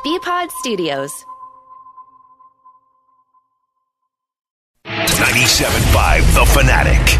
BPod Studios. 97.5 The Fanatic.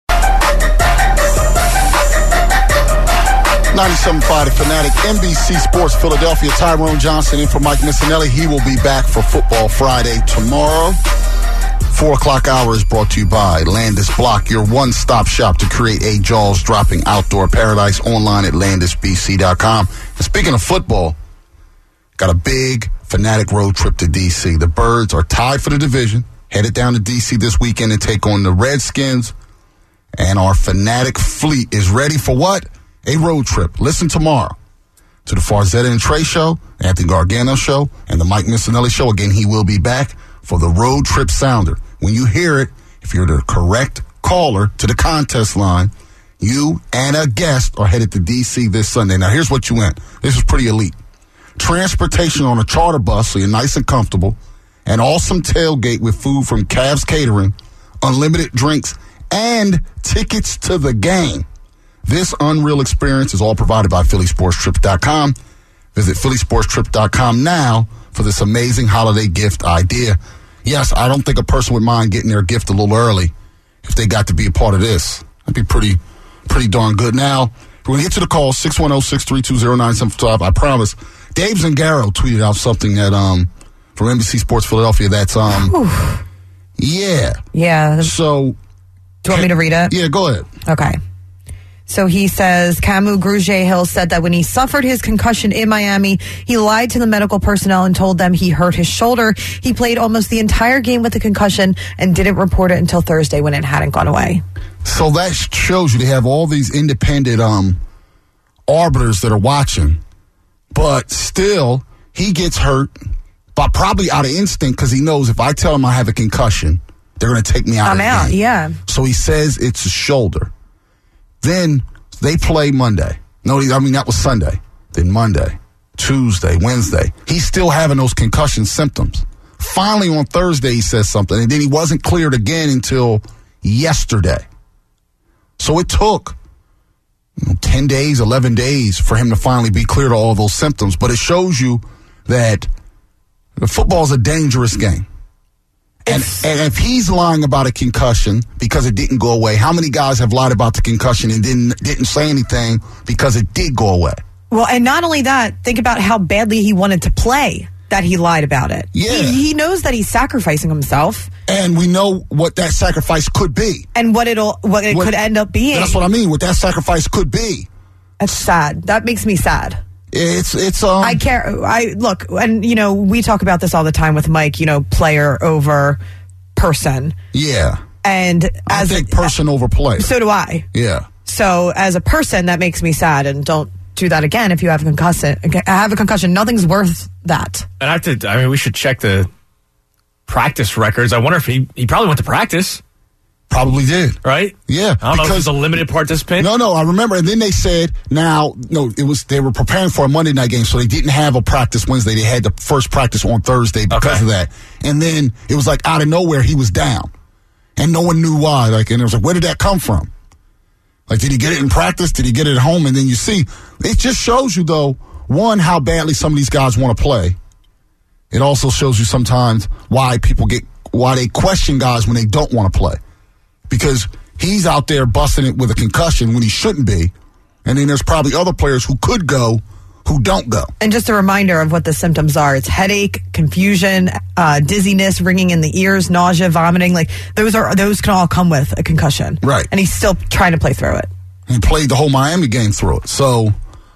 97.5 The Fanatic, NBC Sports Philadelphia. Tyrone Johnson in for Mike Missinelli. He will be back for Football Friday tomorrow. 4 o'clock hour is brought to you by Landis Block, your one-stop shop to create a jaws-dropping outdoor paradise, online at landisbc.com. And speaking of football, got a big Fanatic road trip to D.C. The Birds are tied for the division, headed down to D.C. this weekend and take on the Redskins. And our Fanatic fleet is ready for what? A road trip. Listen tomorrow to the Farzetta and Trey Show, Anthony Gargano Show, and the Mike Missinelli Show. Again, he will be back for the road trip sounder. When you hear it, if you're the correct caller to the contest line, you and a guest are headed to D.C. this Sunday. Now, here's what you win. This is pretty elite. Transportation on a charter bus, so you're nice and comfortable. An awesome tailgate with food from Cavs Catering, unlimited drinks, and tickets to the game. This unreal experience is all provided by PhillySportsTrips.com. Visit PhillySportsTrips.com now for this amazing holiday gift idea. Yes, I don't think a person would mind getting their gift a little early if they got to be a part of this. That'd be pretty darn good. Now, we're going to get to the call, 610-632-0975. I promise. Dave Zangaro tweeted out something that from NBC Sports Philadelphia that's Yeah. So, do you want me to read it? Yeah, go ahead. Okay. So he says, Camus Grugier-Hill said that when he suffered his concussion in Miami, he lied to the medical personnel and told them he hurt his shoulder. He played almost the entire game with the concussion and didn't report it until Thursday when it hadn't gone away. So that shows you they have all these independent arbiters that are watching, but still he gets hurt, but probably out of instinct because he knows if I tell him I have a concussion, they're going to take me out. I'm out, yeah. So he says it's a shoulder. Then they play Monday. That was Sunday. Then Monday, Tuesday, Wednesday. He's still having those concussion symptoms. Finally on Thursday he says something, and then he wasn't cleared again until yesterday. So it took 10 days, 11 days for him to finally be cleared of all those symptoms. But it shows you that football is a dangerous game. And if he's lying about a concussion because it didn't go away, how many guys have lied about the concussion and didn't say anything because it did go away? Well, and not only that, think about how badly he wanted to play that he lied about it. Yeah. He knows that he's sacrificing himself. And we know what that sacrifice could be. And what it could end up being. That's what I mean, what that sacrifice could be. That's sad. That makes me sad. It's I care. Look, and we talk about this all the time with Mike, player over person. Yeah. And I think person over player. So do I. Yeah. So as a person, that makes me sad, and don't do that again if you have a concussion. Nothing's worth that. And we should check the practice records. I wonder if he probably went to practice. Probably did. Right? Yeah. I don't know if he's a limited participant. No, I remember. And then they said, they were preparing for a Monday night game, so they didn't have a practice Wednesday. They had the first practice on Thursday because of that. And then it was like out of nowhere, he was down. And no one knew why. And it was like, where did that come from? Like, did he get it in practice? Did he get it at home? And then you see, it just shows you, though, one, how badly some of these guys want to play. It also shows you sometimes why they question guys when they don't want to play. Because he's out there busting it with a concussion when he shouldn't be. And then there's probably other players who could go who don't go. And just a reminder of what the symptoms are. It's headache, confusion, dizziness, ringing in the ears, nausea, vomiting. Like those can all come with a concussion. Right. And he's still trying to play through it. He played the whole Miami game through it. So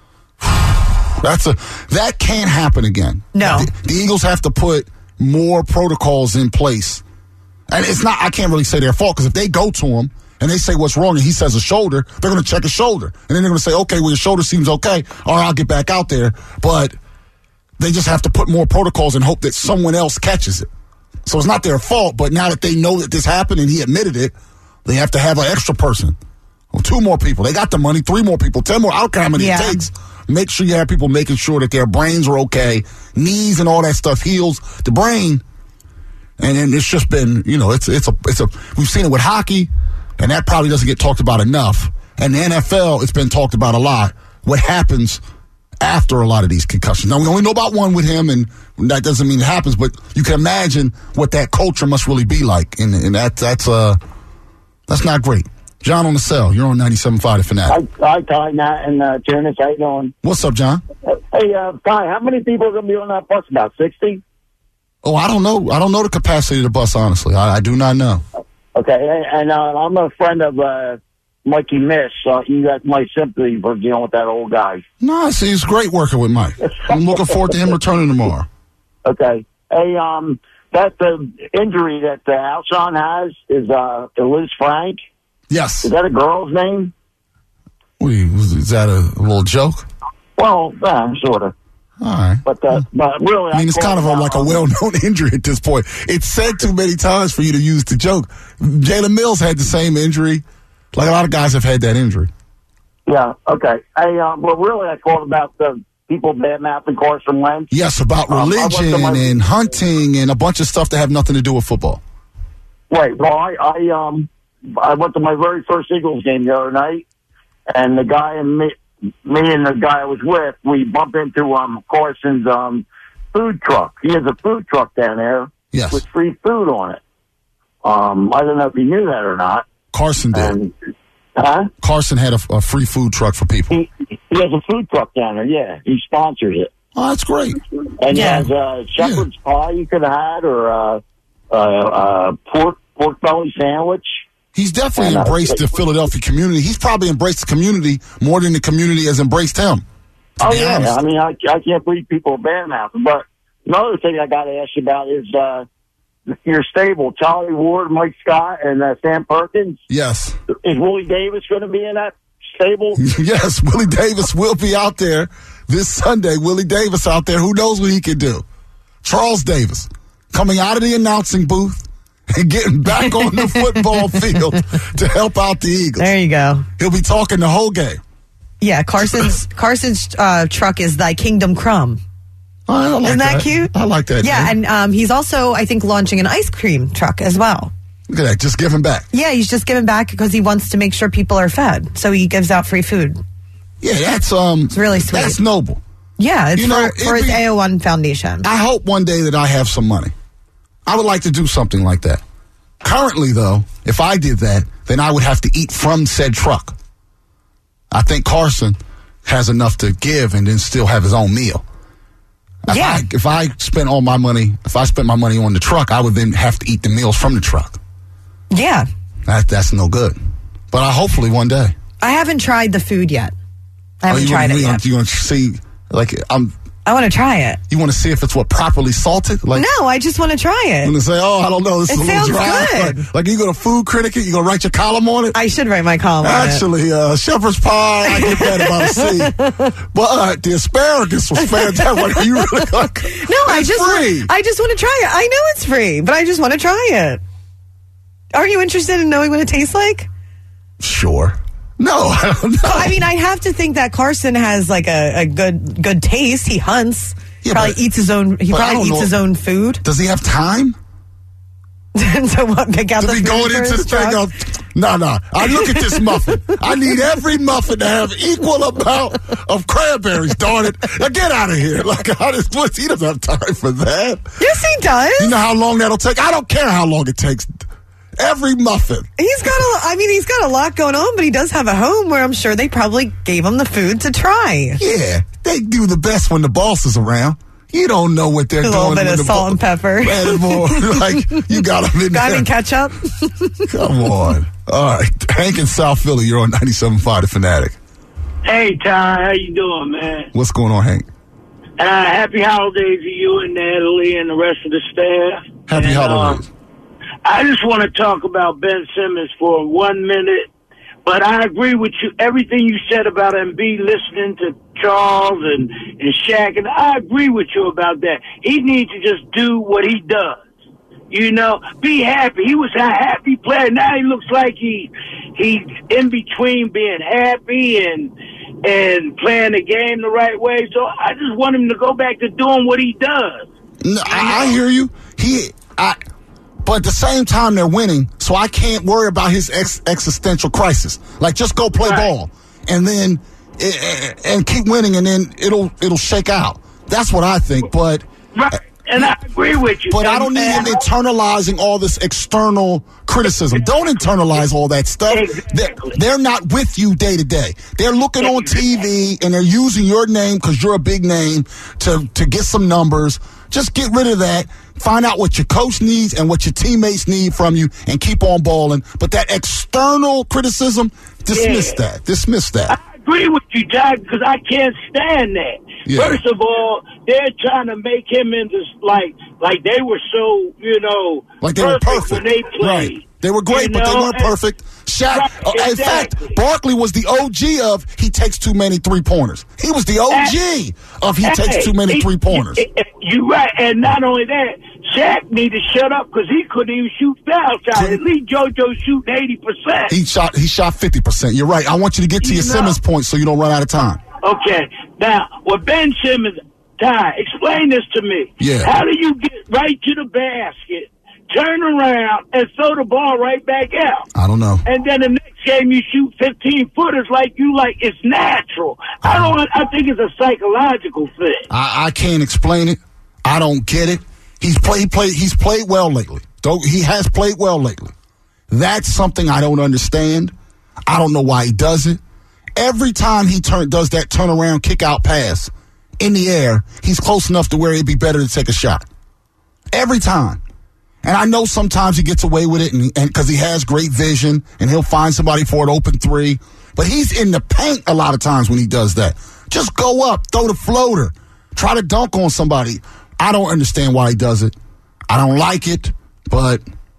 that can't happen again. No. The Eagles have to put more protocols in place. And I can't really say their fault, because if they go to him and they say what's wrong and he says a shoulder, they're going to check his shoulder. And then they're going to say, okay, well, your shoulder seems okay. All right, I'll get back out there. But they just have to put more protocols and hope that someone else catches it. So it's not their fault, but now that they know that this happened and he admitted it, they have to have an extra person. Well, 2 more people. They got the money, 3 more people, 10 more. I don't care how many it takes. Make sure you have people making sure that their brains are okay. Knees and all that stuff heals the brain. And then it's just been, we've seen it with hockey, and that probably doesn't get talked about enough. And the NFL, it's been talked about a lot. What happens after a lot of these concussions. Now, we only know about one with him, and that doesn't mean it happens, but you can imagine what that culture must really be like, and that's not great. John on the cell. You're on 97.5 The Fanatic. Hi, Ty, Nat, and Janice. How you doing? What's up, John? Hey, Ty, how many people are going to be on that bus? About 60? Oh, I don't know. I don't know the capacity of the bus, honestly. I do not know. Okay, and I'm a friend of Mikey Mish, so you got my sympathy for dealing with that old guy. No, see, it's great working with Mike. I'm looking forward to him returning tomorrow. Okay. Hey, that the injury that Alshon has is Liz Frank. Yes. Is that a girl's name? Is that a little joke? Well, yeah, sort of. All right. But really, I mean, it's kind of like a well-known injury at this point. It's said too many times for you to use the joke. Jalen Mills had the same injury. Like, a lot of guys have had that injury. Yeah, okay. Well, really, I called about the people bad-mouthing Carson Wentz. Yes, about religion and hunting and a bunch of stuff that have nothing to do with football. Right. Well, I went to my very first Eagles game the other night, and the guy and me and the guy I was with, we bumped into Carson's food truck. He has a food truck down there with free food on it. I don't know if you knew that or not. Carson did. Huh? Carson had a free food truck for people. He has a food truck down there, yeah. He sponsors it. Oh, that's great. And he has shepherd's pie you could have had, or pork belly sandwich. He's definitely embraced the Philadelphia community. He's probably embraced the community more than the community has embraced him. Oh, yeah. Honest. I mean, I can't believe people are bad-mouthing. But another thing I got to ask you about is your stable, Charlie Ward, Mike Scott, and Sam Perkins. Yes. Is Willie Davis going to be in that stable? Yes, Willie Davis will be out there this Sunday. Willie Davis out there. Who knows what he can do? Charles Davis coming out of the announcing booth and getting back on the football field to help out the Eagles. There you go. He'll be talking the whole game. Yeah, Carson's truck is Thy Kingdom Crumb. I like Isn't that cute? I like that. Yeah, name. and he's also, I think, launching an ice cream truck as well. Look at that, just giving back. Yeah, he's just giving back because he wants to make sure people are fed. So he gives out free food. Yeah, that's it's really sweet. That's noble. Yeah, it's for his AO1 Foundation. I hope one day that I have some money. I would like to do something like that. Currently, though, if I did that, then I would have to eat from said truck. I think Carson has enough to give and then still have his own meal. If I spent all my money, if I spent my money on the truck, I would then have to eat the meals from the truck. Yeah. That's no good. But hopefully one day. I haven't tried the food yet. I haven't tried it yet. You want to see, I want to try it. You want to see if it's properly salted? No, I just want to try it. You want to say, I don't know, this is a little dry. Good. Like you go to Food Critic, you gonna write your column on it? I should write my column on it. Actually, shepherd's pie, I get that about a C. But the asparagus was fantastic. You really like? No, I just want to try it. I know it's free, but I just want to try it. Are you interested in knowing what it tastes like? Sure. No, I don't know. I mean, I have to think that Carson has like a good taste. He hunts. He probably eats his own. He probably eats his own food. Does he have time? So what? Pick out to the be food going for into his the thing truck? of no. I look at this muffin. I need every muffin to have equal amount of cranberries. Darn it! Now get out of here! Like he doesn't have time for that. Yes, he does. You know how long that'll take? I don't care how long it takes. Every muffin. He's got a lot going on, but he does have a home where I'm sure they probably gave him the food to try. Yeah, they do the best when the boss is around. You don't know what they're doing. A little bit of salt and pepper. Like, you got them in there. Got him in ketchup. Come on. All right. Hank in South Philly, you're on 97.5 The Fanatic. Hey, Ty, how you doing, man? What's going on, Hank? Happy holidays to you and Natalie and the rest of the staff. Happy holidays. I just want to talk about Ben Simmons for 1 minute, but I agree with you. Everything you said about Embiid listening to Charles and Shaq, and I agree with you about that. He needs to just do what he does. You know, be happy. He was a happy player. Now he looks like he's in between being happy and playing the game the right way. So I just want him to go back to doing what he does. No, I hear you. But at the same time, they're winning, so I can't worry about his existential crisis. Like, just go play ball. And then and keep winning, and then it'll shake out. That's what I think. But right. And I agree with you. But I don't need him internalizing all this external criticism. Don't internalize all that stuff. Exactly. They're not with you day to day. They're looking on TV and they're using your name because you're a big name to get some numbers. Just get rid of that. Find out what your coach needs and what your teammates need from you and keep on balling. But that external criticism, dismiss that. Dismiss that. I agree with you, Jack, because I can't stand that. Yeah. First of all, they're trying to make him into like they were so, like they were perfect when they played. Right. They were great, but they weren't perfect. Shaq, right, in fact, Barkley was the OG of he takes too many three-pointers. He was the OG of he takes too many three-pointers. You're right, and not only that, Shaq needed to shut up because he couldn't even shoot foul shots. At least JoJo shooting 80%. He shot 50%. You're right. I want you to get to your Simmons point so you don't run out of time. Okay. Now, with Ben Simmons, Ty, explain this to me. Yeah. How do you get right to the basket, turn around, and throw the ball right back out? I don't know. And then the next game you shoot 15-footers like you like. It's natural. I think it's a psychological thing. I can't explain it. I don't get it. He's played well lately. He has played well lately. That's something I don't understand. I don't know why he does it. Every time he does that turnaround kick-out pass in the air, he's close enough to where it'd be better to take a shot. Every time. And I know sometimes he gets away with it and because he has great vision and he'll find somebody for an open three. But he's in the paint a lot of times when he does that. Just go up, throw the floater, try to dunk on somebody. I don't understand why he does it. I don't like it, but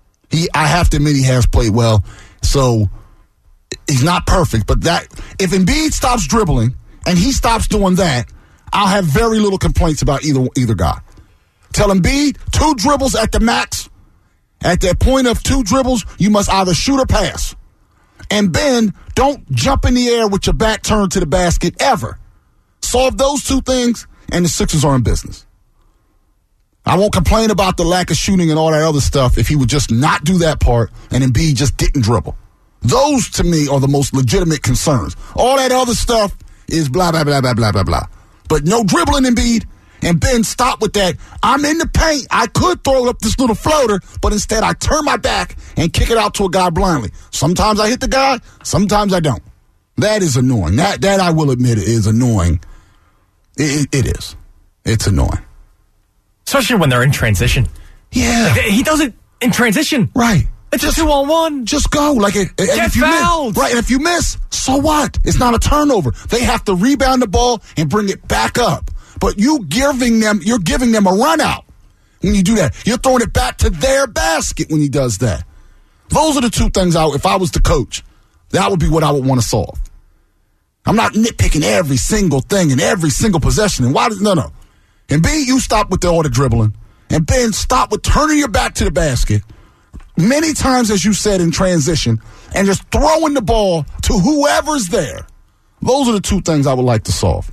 I have to admit he has played well. So he's not perfect, but if Embiid stops dribbling and he stops doing that, I'll have very little complaints about either guy. Tell Embiid 2 dribbles at the max. At that point of 2 dribbles, you must either shoot or pass. And Ben, don't jump in the air with your back turned to the basket ever. Solve those 2 things, and the Sixers are in business. I won't complain about the lack of shooting and all that other stuff if he would just not do that part and Embiid just didn't dribble. Those, to me, are the most legitimate concerns. All that other stuff is blah, blah, blah, blah, blah, blah, blah. But no dribbling, Embiid. And Ben, stop with that. I'm in the paint. I could throw up this little floater, but instead I turn my back and kick it out to a guy blindly. Sometimes I hit the guy. Sometimes I don't. That is annoying. That I will admit is annoying. It is. It's annoying. Especially when they're in transition. Yeah. He does it in transition. Right. It's just 2-on-1. Just go. Get fouled. And if you miss, so what? It's not a turnover. They have to rebound the ball and bring it back up. But you're giving them a run out when you do that. You're throwing it back to their basket when he does that. Those are the 2 things if I was the coach, that would be what I would want to solve. I'm not nitpicking every single thing and every single possession. And no. And B, you stop with all the dribbling. And Ben, stop with turning your back to the basket many times, as you said, in transition, and just throwing the ball to whoever's there. Those are the 2 things I would like to solve.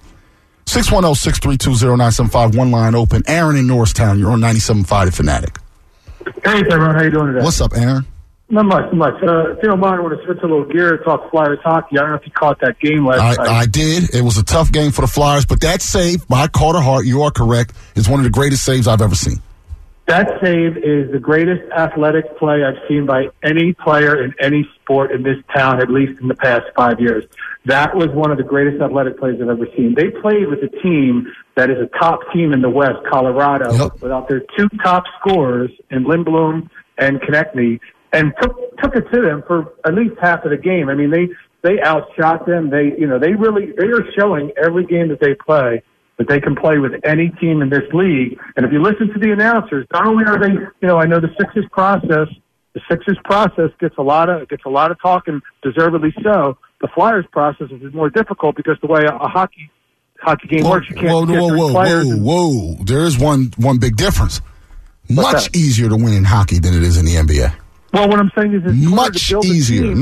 610-632-0975, one line open. Aaron in Norristown, you're on 97.5 The Fanatic. Hey, Tyrone, how you doing today? What's up, Aaron? Not much. If you don't mind, I want to switch a little gear and talk Flyers hockey. I don't know if you caught that game last night. I did. It was a tough game for the Flyers, but that save by Carter Hart, you are correct, is one of the greatest saves I've ever seen. That save is the greatest athletic play I've seen by any player in any sport in this town, at least in the past 5 years. That was one of the greatest athletic plays I've ever seen. They played with a team that is a top team in the West, Colorado, without their 2 top scorers in Lindblom and Konechny, and took it to them for at least half of the game. I mean, they outshot them. They are showing every game that they play that they can play with any team in this league. And if you listen to the announcers, not only are they, I know the Sixers process gets a lot of talk, and deservedly so. The Flyers process is more difficult because the way a hockey game works, you can't get players. Whoa! There is one big difference. Much easier to win in hockey than it is in the NBA. Well, what I'm saying is, it's much easier.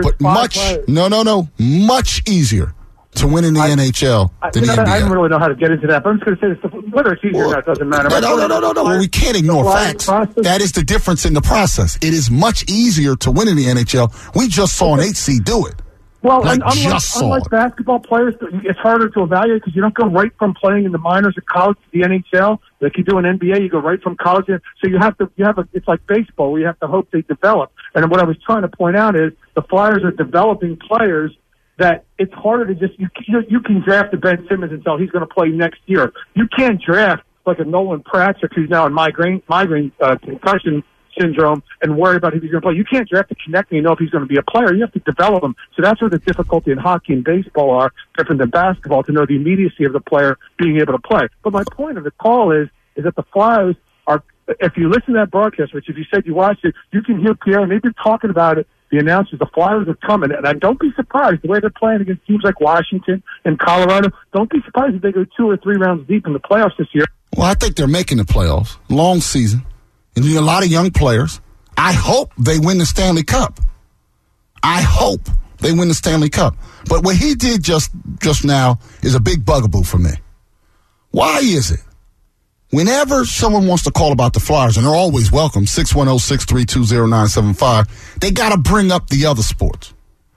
Much easier to win in the NHL than the NBA. I don't really know how to get into that, but I'm just going to say this: whether it's easier or not doesn't matter. No. Well, we can't ignore facts. That is the difference in the process. It is much easier to win in the NHL. We just saw an 8 seed do it. Well, Like, and unlike basketball players, it's harder to evaluate because you don't go right from playing in the minors or college to the NHL. Like you do in NBA, you go right from college. So it's like baseball where you have to hope they develop. And what I was trying to point out is the Flyers are developing players that it's harder to just, you can draft a Ben Simmons and tell he's going to play next year. You can't draft like a Nolan Pratchett who's now in migraine concussion syndrome and worry about if he's going to play. You can't draft a connect and know if he's going to be a player. You have to develop him. So that's where the difficulty in hockey and baseball are different than basketball, to know the immediacy of the player being able to play. But my point of the call is that the Flyers are, if you listen to that broadcast, which if you said you watched it, you can hear Pierre, and they've been talking about it, the announcers, the Flyers are coming. And don't be surprised the way they're playing against teams like Washington and Colorado. Don't be surprised if they go 2 or 3 rounds deep in the playoffs this year. Well, I think they're making the playoffs. Long season. And a lot of young players. I hope they win the Stanley Cup. I hope they win the Stanley Cup. But what he did just now is a big bugaboo for me. Why is it? Whenever someone wants to call about the Flyers, and they're always welcome, 610-632-0975, they got to bring up the other sports.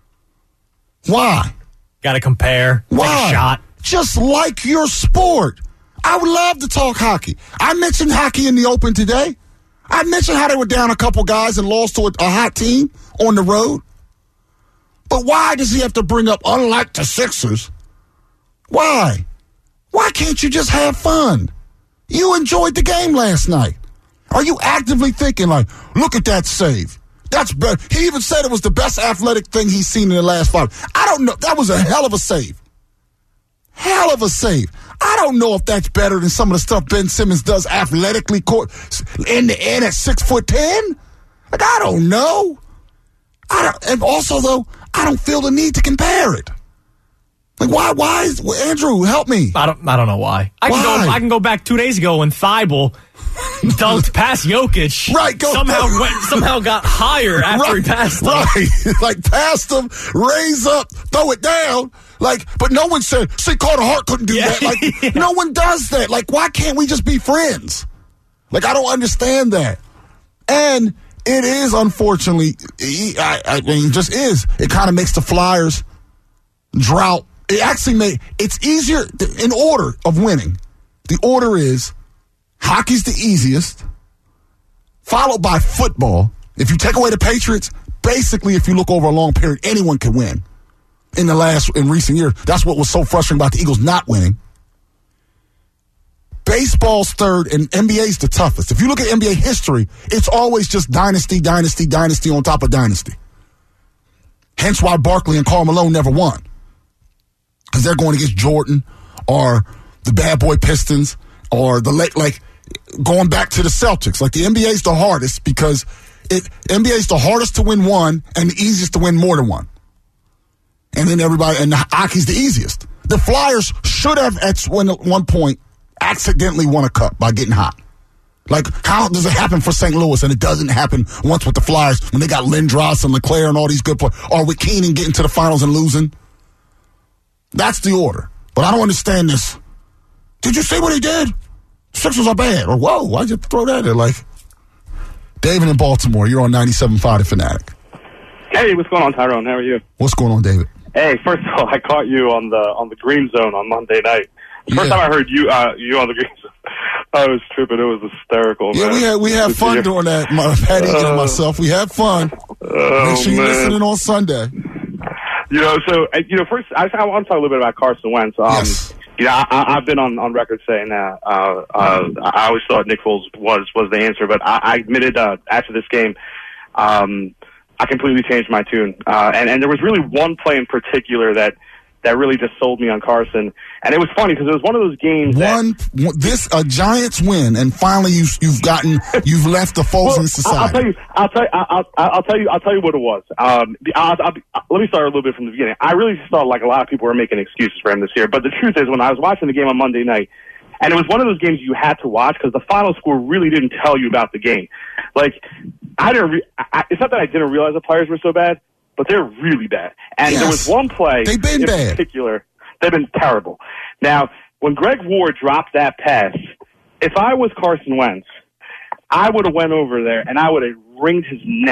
Why? Got to compare. Why? Take a shot. Just like your sport. I would love to talk hockey. I mentioned hockey in the Open today. I mentioned how they were down a couple guys and lost to a hot team on the road. But why does he have to bring up, unlike the Sixers? Why? Why can't you just have fun? You enjoyed the game last night. Are you actively thinking like, look at that save? That's better. He even said it was the best athletic thing he's seen in the last 5. I don't know. That was a hell of a save. Hell of a save. I don't know if that's better than some of the stuff Ben Simmons does athletically in the end at 6'10". Like, I don't know. And also, though, I don't feel the need to compare it. Like, why is Andrew, help me. I don't know why. I can go back 2 days ago when Thibault dunked past Jokic. Right, somehow got higher after he passed him. Right. Like passed him, raise up, throw it down. Like, but no one said, see, Carter Hart couldn't do that. Like, no one does that. Like, why can't we just be friends? Like, I don't understand that. And it is, unfortunately, I mean, just is. It kind of makes the Flyers drought. It actually it's easier in order of winning. The order is hockey's the easiest, followed by football. If you take away the Patriots, basically, if you look over a long period, anyone can win. In recent years, that's what was so frustrating about the Eagles not winning. Baseball's third, and NBA's the toughest. If you look at NBA history, it's always just dynasty on top of dynasty. Hence why Barkley and Karl Malone never won. Because they're going against Jordan or the Bad Boy Pistons or going back to the Celtics. Like, the NBA's the hardest because NBA's the hardest to win one and the easiest to win more than one. And then the hockey's the easiest. The Flyers should have at one point accidentally won a cup by getting hot. Like, how does it happen for St. Louis and it doesn't happen once with the Flyers when they got Lindros and LeClaire and all these good players, or with Keenan getting to the finals and losing? That's the order. But I don't understand this. Did you see what he did? Sixers are bad. Or, whoa, why'd you throw that in? Like, David in Baltimore, you're on 97.5 The Fanatic. Hey, what's going on, Tyrone? How are you? What's going on, David? Hey, first of all, I caught you on the Green Zone on Monday night. First time I heard you on the Green Zone, I was tripping. It was hysterical, man. Yeah, we had fun doing that. Patty and myself, we had fun. Make sure you're listening on Sunday. First, I want to talk a little bit about Carson Wentz. Yes. I've been on record saying that I always thought Nick Foles was the answer, but I admitted after this game, I completely changed my tune. And there was really one play in particular that really just sold me on Carson. And it was funny because it was one of those games a Giants win, and finally you've left the Foles in society. I'll tell you what it was. Let me start a little bit from the beginning. I really just thought like a lot of people were making excuses for him this year. But the truth is, when I was watching the game on Monday night, and it was one of those games you had to watch because the final score really didn't tell you about the game. Like, it's not that I didn't realize the players were so bad, but they're really bad. And there was one play in particular. They've been terrible. Now, when Greg Ward dropped that pass, if I was Carson Wentz, I would have went over there and I would have wringed his neck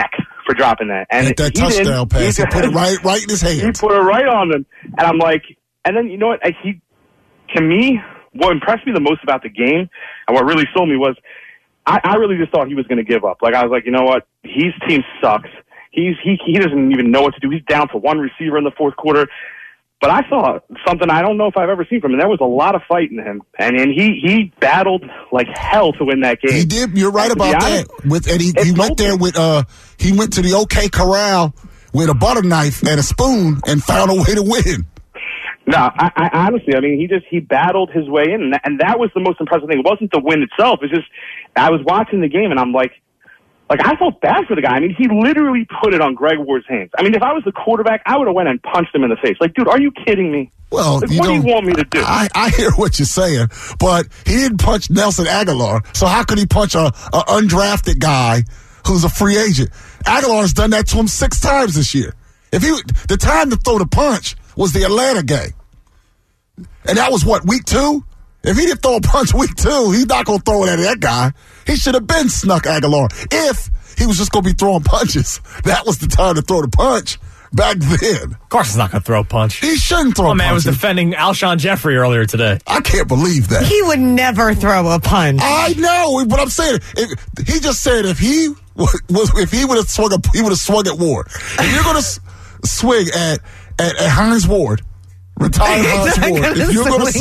for dropping that. And that touchdown pass, he put it right in his hand. He put it right on them. And I'm like, and then, you know what? To me, what impressed me the most about the game and what really sold me was I really just thought he was going to give up. Like, I was like, you know what? His team sucks. He doesn't even know what to do. He's down to one receiver in the fourth quarter. But I saw something I don't know if I've ever seen from him. And there was a lot of fight in him. And he battled like hell to win that game. He did. You're right about that. He went there with he went to the OK Corral with a butter knife and a spoon and found a way to win. No, I honestly, I mean, he battled his way in, and that was the most impressive thing. It wasn't the win itself. It's just I was watching the game, and I'm like I felt bad for the guy. I mean, he literally put it on Greg Ward's hands. I mean, if I was the quarterback, I would have went and punched him in the face. Like, dude, are you kidding me? Well, like, what do you want me to do? I hear what you're saying, but he didn't punch Nelson Aguilar, so how could he punch a undrafted guy who's a free agent? Aguilar's done that to him 6 times this year. The time to throw the punch was the Atlanta game. And that was week 2? If he didn't throw a punch week 2, he's not going to throw it at that guy. He should have been snuck Aguilar. If he was just going to be throwing punches, that was the time to throw the punch back then. Of course he's not going to throw a punch. He shouldn't throw a punch. Man was defending Alshon Jeffrey earlier today. I can't believe that. He would never throw a punch. I know, but I'm saying, he just said if he would have swung at Ward. If you're going to swing at Hines Ward, retired Hines Ward, if you're going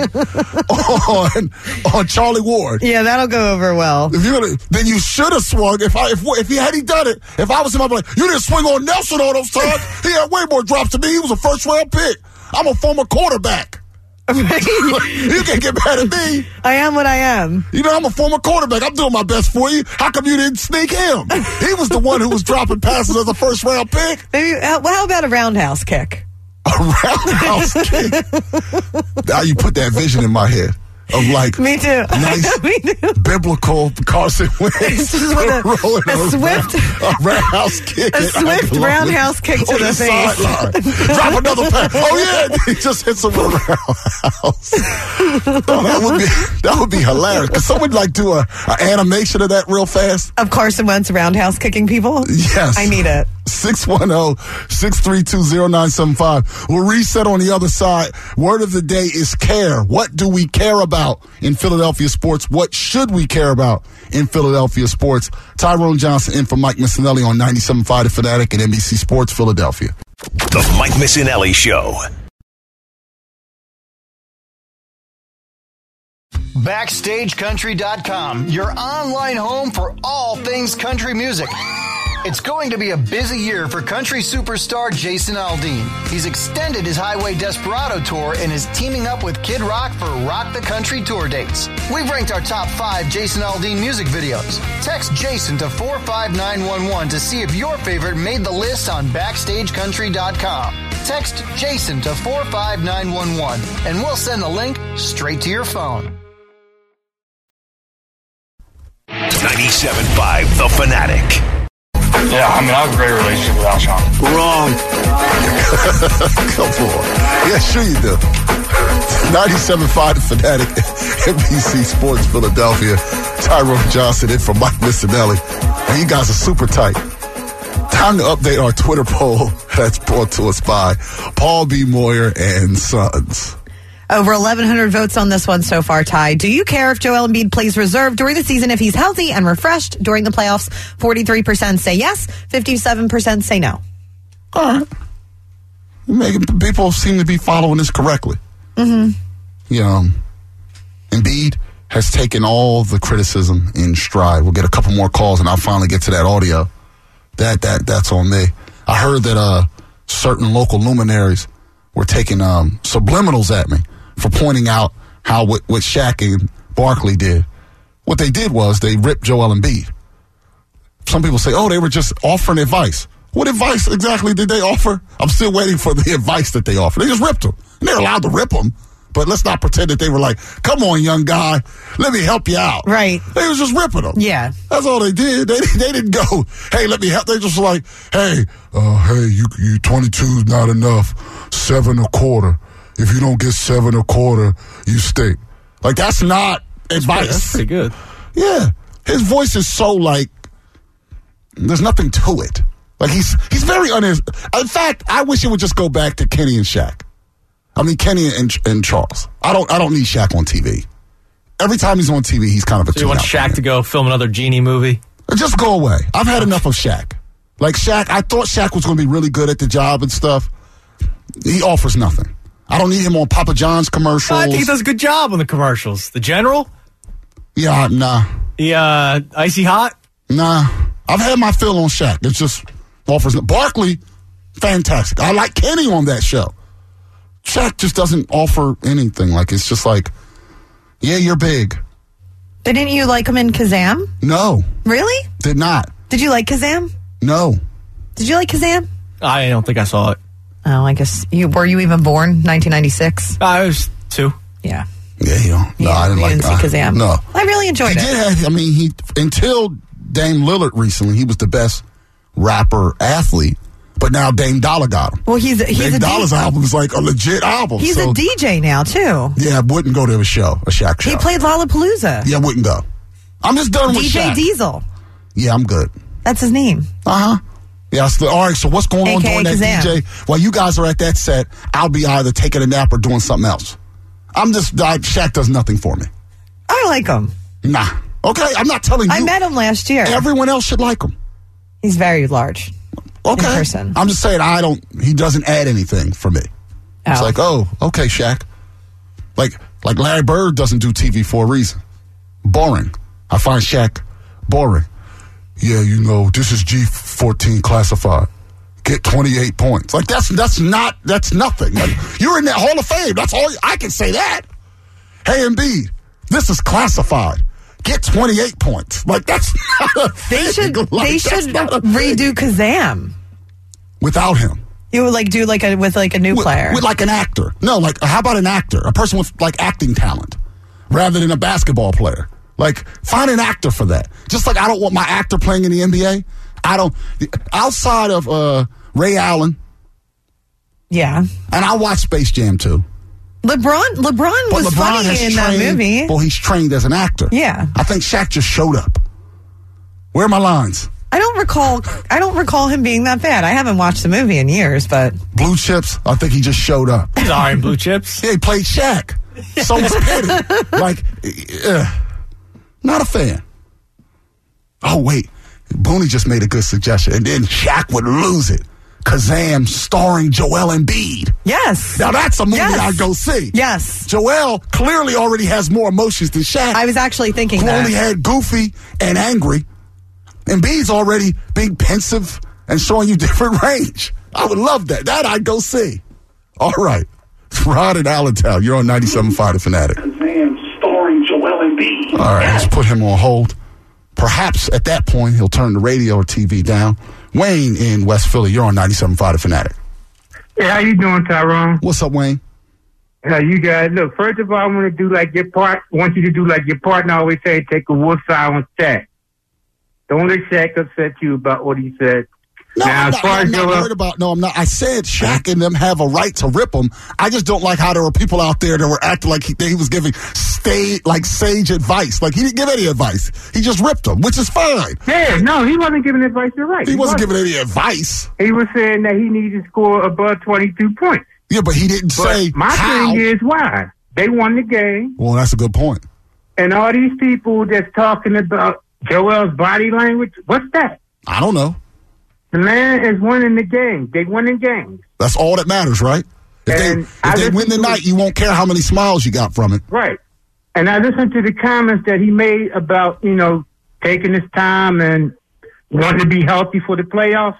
to swing on Charlie Ward. Yeah, that'll go over well. Then you should have swung. If he had done it, if I was him, I'd be like, you didn't swing on Nelson all those times. He had way more drops than me. He was a first-round pick. I'm a former quarterback. You can't get mad at me. I am what I am. You know, I'm a former quarterback. I'm doing my best for you. How come you didn't sneak him? He was the one who was dropping passes as a first-round pick. Maybe. How about a roundhouse kick? A roundhouse kick. Now you put that vision in my head of like me too. Nice Me too. biblical Carson Wentz a roundhouse kick. A swift roundhouse kick to the face. Drop another pass. Oh yeah, he just hits him with a roundhouse. That would be hilarious. Could someone like do an animation of that real fast? Of Carson Wentz roundhouse kicking people? Yes. I need it. 610-632-0975. We'll reset on the other side. Word of the day is care. What do we care about in Philadelphia sports? What should we care about in Philadelphia sports? Tyrone Johnson in for Mike Missinelli on 97.5 The Fanatic and NBC Sports Philadelphia. The Mike Missinelli Show. BackstageCountry.com, your online home for all things country music. It's going to be a busy year for country superstar Jason Aldean. He's extended his Highway Desperado tour and is teaming up with Kid Rock for Rock the Country tour dates. We've ranked our top 5 Jason Aldean music videos. Text Jason to 45911 to see if your favorite made the list on BackstageCountry.com. Text Jason to 45911 and we'll send the link straight to your phone. 97.5 The Fanatic. Yeah, I mean, I have a great relationship with Alshon. Wrong. Come on. Yeah, sure you do. 97.5 The Fanatic, NBC Sports Philadelphia. Tyrone Johnson in for Mike Missinelli. And you guys are super tight. Time to update our Twitter poll that's brought to us by Paul B. Moyer and Sons. Over 1,100 votes on this one so far, Ty. Do you care if Joel Embiid plays reserve during the season if he's healthy and refreshed during the playoffs? 43% say yes, 57% say no. All right. People seem to be following this correctly. Mm-hmm. You know, Embiid has taken all the criticism in stride. We'll get a couple more calls and I'll finally get to that audio. That's on me. I heard that certain local luminaries were taking subliminals at me for pointing out how what Shaq and Barkley did. What they did was they ripped Joel Embiid. Some people say, they were just offering advice. What advice exactly did they offer? I'm still waiting for the advice that they offered. They just ripped him. And they're allowed to rip him. But let's not pretend that they were like, come on, young guy, let me help you out. Right. They was just ripping him. Yeah. That's all they did. They didn't go, hey, let me help. They just like, hey, you 22 is not enough. 7.25. If you don't get 7.25, you stay. Like, that's not advice. That's pretty good. Yeah. His voice is so like, there's nothing to it. Like he's very In fact, I wish it would just go back to Kenny and Shaq. I mean, Kenny and Charles. I don't need Shaq on TV. Every time he's on TV, he's kind of a. So you want Shaq to go film another Genie movie? Just go away. I've had enough of Shaq. Like Shaq, I thought Shaq was going to be really good at the job and stuff. He offers nothing. I don't need him on Papa John's commercials. I think he does a good job on the commercials. The General? Yeah, nah. Icy Hot? Nah. I've had my fill on Shaq. It just offers. Barkley, fantastic. I like Kenny on that show. Shaq just doesn't offer anything. Like, it's just like, yeah, you're big. Didn't you like him in Kazam? No. Really? Did not. Did you like Kazam? No. Did you like Kazam? I don't think I saw it. Oh, I guess were you even born 1996? I was 2. Yeah. Yeah, no, I didn't see Kazam. No. I really enjoyed it. Until Dame Lillard recently, he was the best rapper athlete. But now Dame Dollar got him. Well, he's Dame Dollar's album is like a legit album. He's a DJ now, too. Yeah, I wouldn't go to a Shaq show. He played Lollapalooza. Yeah, I wouldn't go. I'm just done with Shaq. DJ Diesel. Yeah, I'm good. That's his name. Uh-huh. Yeah, all right, so what's going on during that Kazam. DJ? While you guys are at that set, I'll be either taking a nap or doing something else. Shaq does nothing for me. I like him. Nah. Okay, I'm not telling you. I met him last year. Everyone else should like him. He's very large. Okay. In person. I'm just saying he doesn't add anything for me. It's like, okay, Shaq. Like Larry Bird doesn't do TV for a reason. Boring. I find Shaq boring. Yeah, this is G14 classified. Get 28 points. Like that's nothing. Like, you're in that Hall of Fame. That's all I can say that. Hey, Embiid, this is classified. Get 28 points. Like that's not a thing. They should redo Kazam without him. You would do with a new player. With like an actor. No, how about an actor? A person with like acting talent rather than a basketball player. Like, find an actor for that. Just like I don't want my actor playing in the NBA. Outside of Ray Allen. Yeah. And I watch Space Jam too. LeBron was funny in that movie. Well, he's trained as an actor. Yeah. I think Shaq just showed up. Where are my lines? I don't recall him being that bad. I haven't watched the movie in years, but Blue Chips, I think he just showed up. He's all right in Blue Chips. Yeah, he played Shaq. So was Petty. Not a fan. Oh, wait. Booney just made a good suggestion. And then Shaq would lose it. Kazam starring Joel Embiid. Yes. Now that's a movie I'd go see. Yes. Joel clearly already has more emotions than Shaq. I was actually thinking who only had goofy and angry. Embiid's already being pensive and showing you different range. I would love that. That I'd go see. All right. It's Rod in Allentown. You're on 97.5 The Fanatic. Kazam starring Joel Embiid. All right, let's put him on hold. Perhaps at that point he'll turn the radio or TV down. Wayne in West Philly, you're on 97.5 The Fanatic. Hey, how you doing, Tyrone? What's up, Wayne? You guys, look, first of all, I want to do like your part. I want you to do like your partner always say, take a wolf side on Shaq. Don't let Shaq upset you about what he said. No, now, I'm not worried about. No, I'm not. I said Shaq and them have a right to rip him. I just don't like how there were people out there that were acting like he was giving sage advice. Like he didn't give any advice. He just ripped them, which is fine. Yeah, no, he wasn't giving advice. You're right. He wasn't giving any advice. He was saying that he needed to score above 22 points. Yeah, but he didn't say my how. thing is why they won the game. Well, that's a good point. And all these people that's talking about Joel's body language, what's that? I don't know. The man is winning the game. They winning games. That's all that matters, right? If they win the night, you won't care how many smiles you got from it. Right. And I listened to the comments that he made about, taking his time and wanting to be healthy for the playoffs.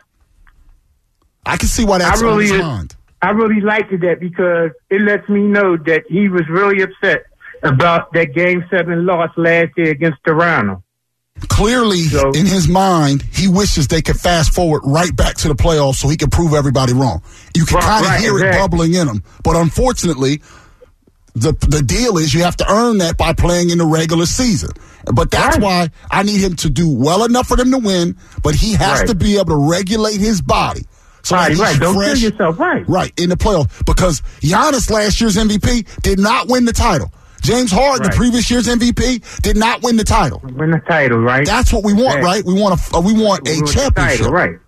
I can see why that's on his mind. I really liked that because it lets me know that he was really upset about that Game 7 loss last year against Toronto. Clearly, in his mind, he wishes they could fast forward right back to the playoffs so he can prove everybody wrong. You can kind of hear it bubbling in him. But unfortunately, the deal is you have to earn that by playing in the regular season. But that's why I need him to do well enough for them to win, but he has to be able to regulate his body. So right. Don't kill yourself. Right, in the playoffs. Because Giannis, last year's MVP, did not win the title. James Harden, the previous year's MVP, did not win the title. Win the title, right? That's what we want, right? We want a championship, title, right?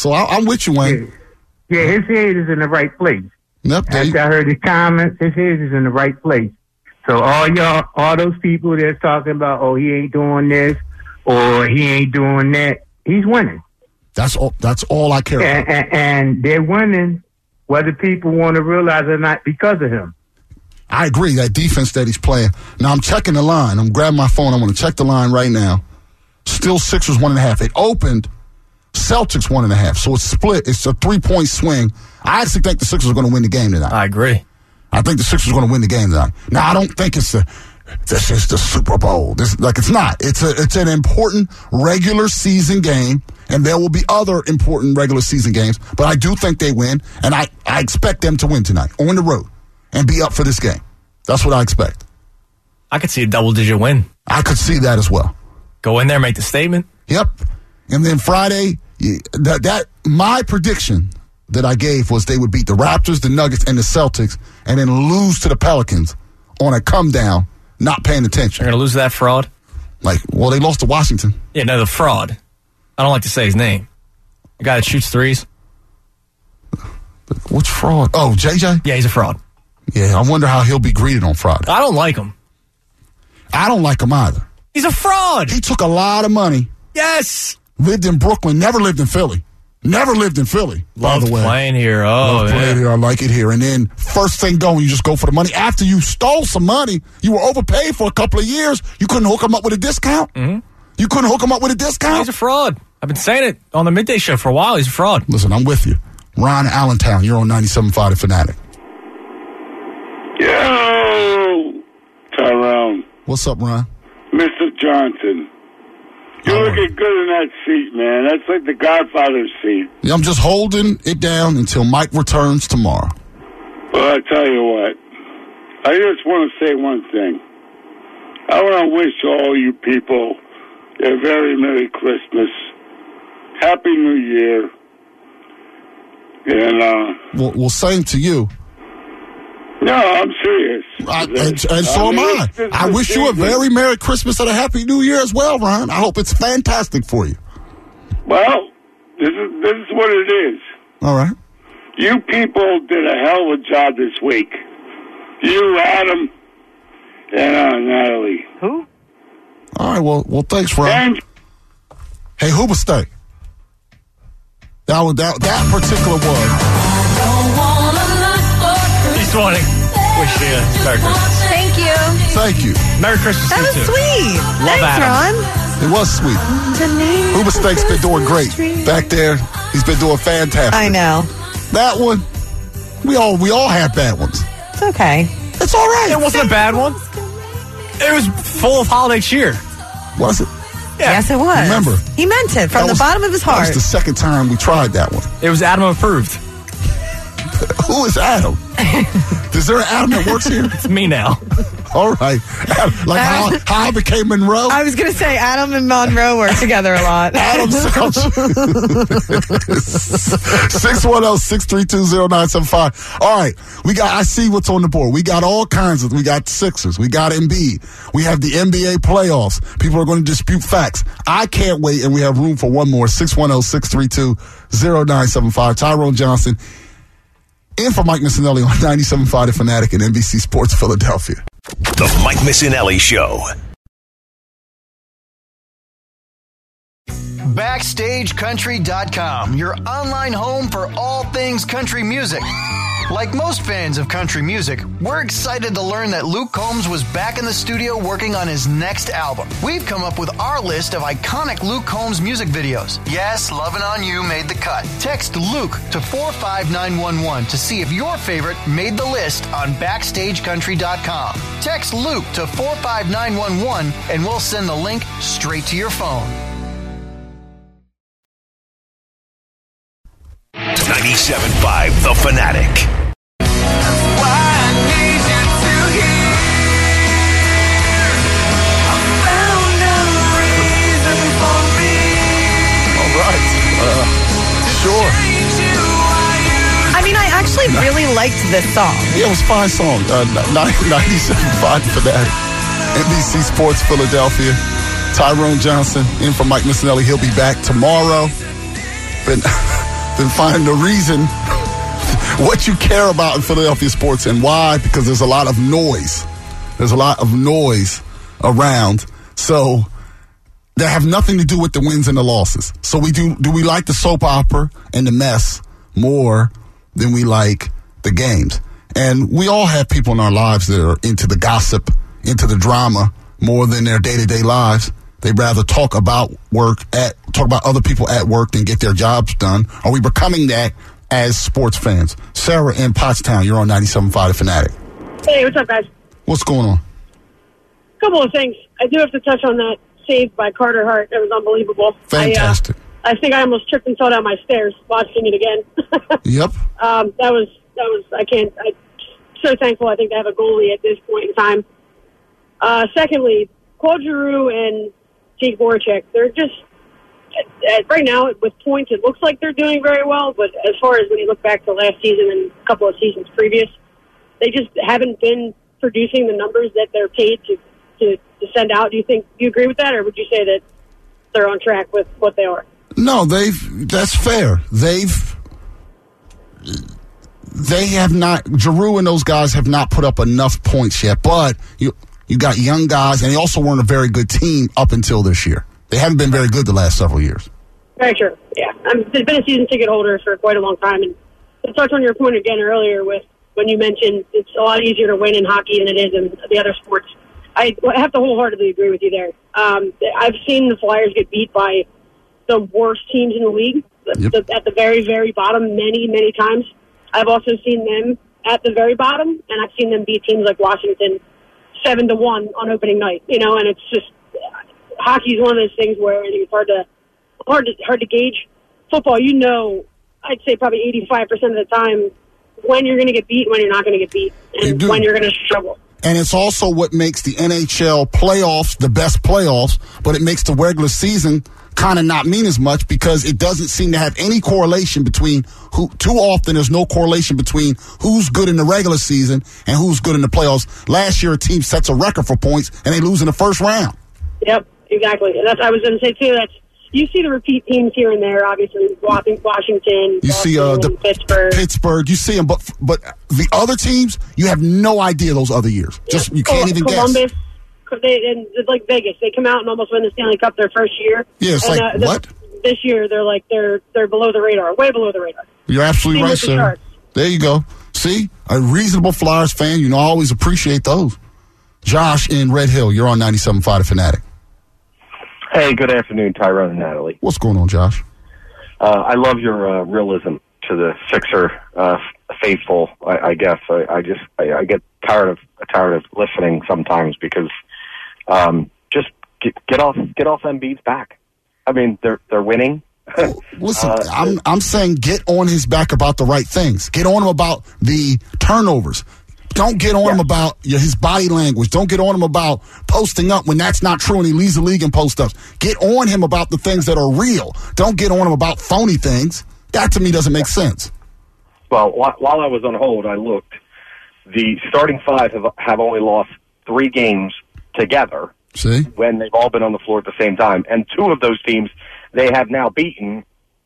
So I'm with you, Wayne. Yeah, his head is in the right place. Yep. After I heard his comments, his head is in the right place. So all those people that's talking about, oh, he ain't doing this or he ain't doing that, he's winning. That's all I care about. And they're winning whether people want to realize it or not because of him. I agree, that defense that he's playing. Now, I'm checking the line. I'm grabbing my phone. I'm going to check the line right now. Still Sixers 1.5. It opened Celtics 1.5. So it's split. It's a 3-point swing. I actually think the Sixers are going to win the game tonight. I agree. I think the Sixers are going to win the game tonight. Now, I don't think this is the Super Bowl. It's not. It's an important regular season game, and there will be other important regular season games. But I do think they win, and I expect them to win tonight on the road and be up for this game. That's what I expect. I could see a double-digit win. I could see that as well. Go in there, make the statement. Yep. And then Friday, my prediction that I gave was they would beat the Raptors, the Nuggets, and the Celtics, and then lose to the Pelicans on a come-down, not paying attention. They're going to lose to that fraud? They lost to Washington. Yeah, no, the fraud. I don't like to say his name. The guy that shoots threes. Which fraud? Oh, JJ? Yeah, he's a fraud. Yeah, I wonder how he'll be greeted on Friday. I don't like him. I don't like him either. He's a fraud. He took a lot of money. Yes. Lived in Brooklyn, never lived in Philly. Never lived in Philly, by the way. Playing here. Oh, yeah. Playing here. I like it here. And then first thing going, you just go for the money. After you stole some money, you were overpaid for a couple of years. You couldn't hook him up with a discount? Mm-hmm. You couldn't hook him up with a discount? He's a fraud. I've been saying it on the midday show for a while. He's a fraud. Listen, I'm with you. Ron Allentown, you're on 97.5 The Fanatic. Yo, Tyrone. What's up, Ron? Mr. Johnson. You're looking good in that seat, man. That's like the Godfather's seat. Yeah, I'm just holding it down until Mike returns tomorrow. Well, I tell you what. I just want to say one thing. I want to wish all you people a very Merry Christmas, Happy New Year, and well, same to you. No, I'm serious. And so am I. I wish you a very Merry Christmas and a Happy New Year as well, Ron. I hope it's fantastic for you. Well, this is what it is. All right. You people did a hell of a job this week. You, Adam, and Natalie. Who? All right, well, thanks, Ron. Hey, Hooba Steak. That particular one. He's 20. Wish you Merry Christmas. Thank you. Thank you. Merry Christmas That was too. sweet. Love Thanks, Adam. Ron. It was sweet. Hooba Steak's been doing great. Back there, he's been doing fantastic. I know. That one, we all have bad ones. It's okay. It's all right. It wasn't a bad one. It was full of holiday cheer. Was it? Yeah. Yes, it was. Remember. He meant it from the bottom of his heart. That was the second time we tried that one. It was Adam approved. Who is Adam? Is there an Adam that works here? It's me now. All right. Like how I became Monroe? I was going to say Adam and Monroe work together a lot. Adam sounds 610-632-0975. All right. I see what's on the board. We got all kinds of, we got Sixers. We got Embiid. We have the NBA playoffs. People are going to dispute facts. I can't wait, and we have room for one more. 610-632-0975. Tyrone Johnson. In for Mike Missinelli on 97.5 The Fanatic and NBC Sports Philadelphia. The Mike Missinelli Show. BackstageCountry.com, your online home for all things country music. Like most fans of country music, we're excited to learn that Luke Combs was back in the studio working on his next album. We've come up with our list of iconic Luke Combs music videos. Yes, Lovin' On You made the cut. Text Luke to 45911 to see if your favorite made the list on BackstageCountry.com. Text Luke to 45911 and we'll send the link straight to your phone. 97.5 The Fanatic. Sure. I mean, I actually really liked this song. Yeah, it was a fine song. 97.5 for that. NBC Sports Philadelphia. Tyrone Johnson in for Mike Missinelli. He'll be back tomorrow. But than finding the reason what you care about in Philadelphia sports and why, because there's a lot of noise. There's a lot of noise around. So that have nothing to do with the wins and the losses. So do we like the soap opera and the mess more than we like the games? And we all have people in our lives that are into the gossip, into the drama more than their day-to-day lives. They'd rather talk about other people at work than get their jobs done. Are we becoming that as sports fans? Sarah in Pottstown, you're on 97.5 The Fanatic. Hey, what's up, guys? What's going on? A couple of things. I do have to touch on that save by Carter Hart. That was unbelievable. Fantastic. I think I almost tripped and fell down my stairs watching it again. Yep. That was. I'm so thankful. I think they have a goalie at this point in time. Secondly, Claude Giroux and Jake Voracek, they're just right now with points. It looks like they're doing very well, but as far as when you look back to last season and a couple of seasons previous, they just haven't been producing the numbers that they're paid to send out. Do you agree with that, or would you say that they're on track with what they are? No, that's fair. They have not. Giroux and those guys have not put up enough points yet. But you got young guys, and they also weren't a very good team up until this year. They haven't been very good the last several years. Very true. Yeah, I've been a season ticket holder for quite a long time, and to touch on your point again earlier with when you mentioned it's a lot easier to win in hockey than it is in the other sports. I have to wholeheartedly agree with you there. I've seen the Flyers get beat by the worst teams in the league at the very, very bottom many, many times. I've also seen them at the very bottom, and I've seen them beat teams like Washington 7-1 on opening night. And it's just hockey is one of those things where it's hard to gauge. Football, I'd say probably 85% of the time when you're going to get beat, when you're not going to get beat, and when you're going to struggle. And it's also what makes the NHL playoffs the best playoffs, but it makes the regular season kind of not mean as much because it doesn't seem to have any correlation between too often there's no correlation between who's good in the regular season and who's good in the playoffs. Last year, a team sets a record for points and they lose in the first round. Yep, exactly. And I was going to say, too, you see the repeat teams here and there, obviously, Washington, you see Pittsburgh. You see them, but the other teams, you have no idea those other years. Yeah. You can't even Columbus, guess. And it's like Vegas. They come out and almost win the Stanley Cup their first year. Yeah, it's what? This year, they're below the radar, way below the radar. You're absolutely right, sir. There you go. See? A reasonable Flyers fan, I always appreciate those. Josh in Red Hill, you're on 97.5 The Fanatic. Hey, good afternoon, Tyrone and Natalie. What's going on, Josh? I love your realism to the Sixer faithful. I guess I get tired of listening sometimes because just get off Embiid's back. I mean, they're winning. Listen, I'm saying get on his back about the right things. Get on him about the turnovers. Don't get on him about his body language. Don't get on him about posting up when that's not true and he leaves the league and post-ups. Get on him about the things that are real. Don't get on him about phony things. That, to me, doesn't make sense. Well, while I was on hold, I looked. The starting five have only lost 3 games together. See? When they've all been on the floor at the same time. And 2 of those teams they have now beaten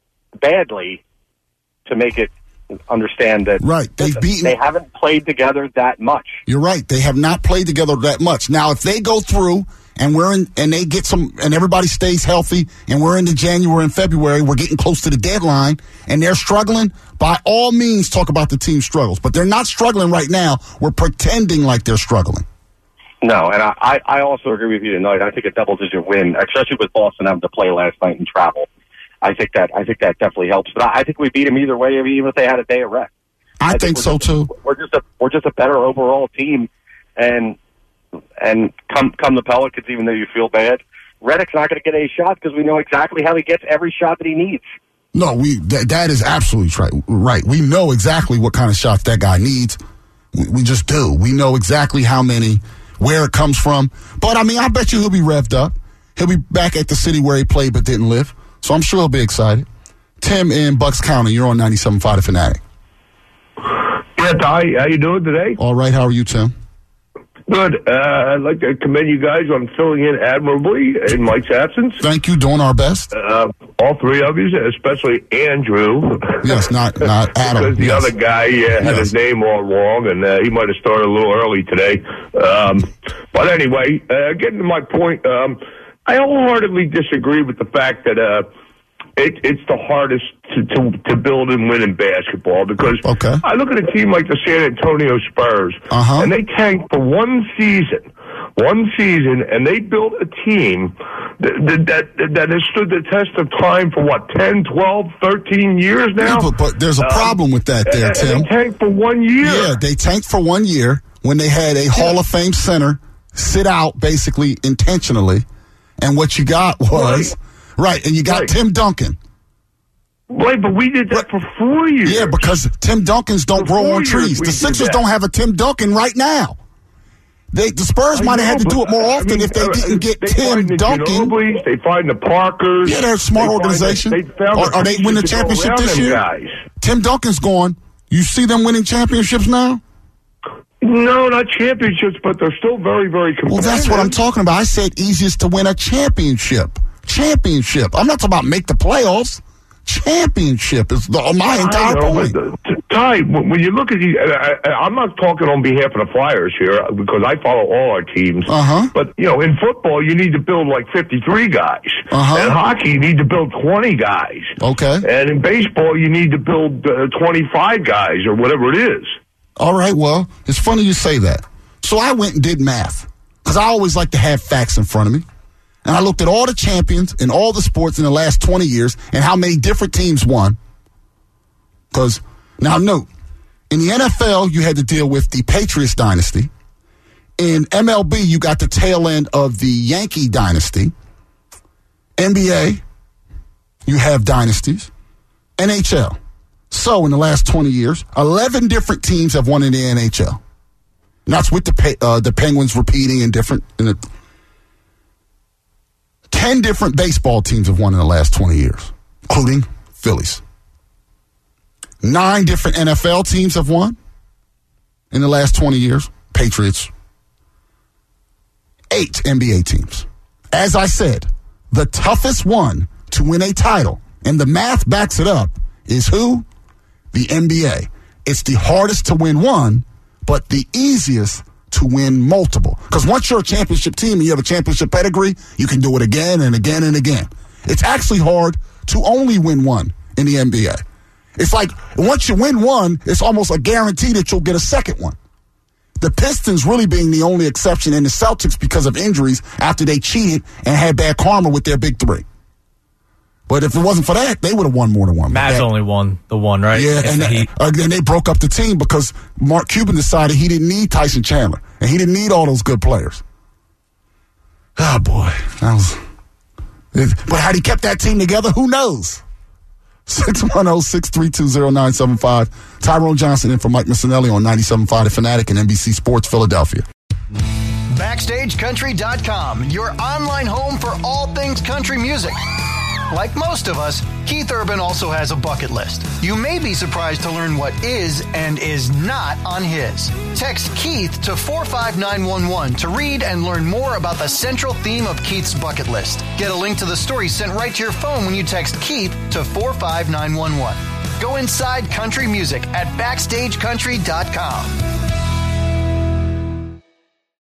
badly to make it understand that they haven't played together that much. You're right. They have not played together that much. Now, if they go through and they get and everybody stays healthy and we're into January and February, we're getting close to the deadline and they're struggling, by all means talk about the team struggles. But they're not struggling right now. We're pretending like they're struggling. No, and I also agree with you tonight. I think a double-digit win, especially with Boston having to play last night and travel, I think that definitely helps. But I think we beat them either way, even if they had a day of rest. I think so too. We're just a better overall team, and come the Pelicans, even though you feel bad, Redick's not going to get a shot because we know exactly how he gets every shot that he needs. No, that is absolutely right. We know exactly what kind of shots that guy needs. We just do. We know exactly how many, where it comes from. But, I mean, I bet you he'll be revved up. He'll be back at the city where he played but didn't live. So I'm sure he'll be excited. Tim in Bucks County, you're on 97.5 The Fanatic. Yeah, Ty, how you doing today? All right, how are you, Tim? Good. I'd like to commend you guys on filling in admirably in Mike's absence. Thank you. Doing our best. All three of you, especially Andrew. Yes, not Adam. Because the other guy had his name all wrong, and he might have started a little early today. But anyway, getting to my point, I wholeheartedly disagree with the fact that it's the hardest to build and win in basketball, because I look at a team like the San Antonio Spurs, and they tanked for one season, and they built a team that has stood the test of time for, 10, 12, 13 years now? Yeah, but there's a problem with that there, Tim. They tanked for 1 year. Yeah, they tanked for 1 year when they had a Hall of Fame center sit out basically intentionally, and what you got was... Right, and you got Tim Duncan. Right, but we did that for 4 years. Yeah, because Tim Duncans don't grow on trees. The Sixers don't have a Tim Duncan right now. The Spurs might have had to do it more often if they didn't get Tim Duncan. They find the Parkers. Yeah, they're a smart organization. Are they winning the championship this year? Tim Duncan's gone. You see them winning championships now? No, not championships, but they're still very, very competitive. Well, that's what I'm talking about. I said easiest to win a championship. I'm not talking about make the playoffs. Championship is my entire point. Ty, when you look at these, I'm not talking on behalf of the Flyers here because I follow all our teams. But, in football, you need to build like 53 guys. In hockey, you need to build 20 guys. Okay. And in baseball, you need to build 25 guys or whatever it is. All right, well, it's funny you say that. So I went and did math because I always like to have facts in front of me. And I looked at all the champions in all the sports in the last 20 years and how many different teams won. Because, now note, in the NFL, you had to deal with the Patriots dynasty. In MLB, you got the tail end of the Yankee dynasty. NBA, you have dynasties. NHL. So, in the last 20 years, 11 different teams have won in the NHL. And that's with the Penguins repeating in different... 10 different baseball teams have won in the last 20 years, including Phillies. 9 different NFL teams have won in the last 20 years, Patriots. 8 NBA teams. As I said, the toughest one to win a title, and the math backs it up, is who? The NBA. It's the hardest to win one, but the easiest to win multiple. Because once you're a championship team and you have a championship pedigree, you can do it again and again and again. It's actually hard to only win one in the NBA. It's like once you win one, it's almost a guarantee that you'll get a second one. The Pistons really being the only exception, and the Celtics because of injuries after they cheated and had bad karma with their big three. But if it wasn't for that, they would have won more than one. Mavs only won the one, right? Yeah, and they broke up the team because Mark Cuban decided he didn't need Tyson Chandler, and he didn't need all those good players. Oh, boy. But how he kept that team together, who knows? 610-632-0975. Tyrone Johnson in for Mike Missinelli on 97.5 The Fanatic and NBC Sports Philadelphia. BackstageCountry.com, your online home for all things country music. Like most of us, Keith Urban also has a bucket list. You may be surprised to learn what is and is not on his. Text Keith to 45911 to read and learn more about the central theme of Keith's bucket list. Get a link to the story sent right to your phone when you text Keith to 45911. Go inside country music at BackstageCountry.com.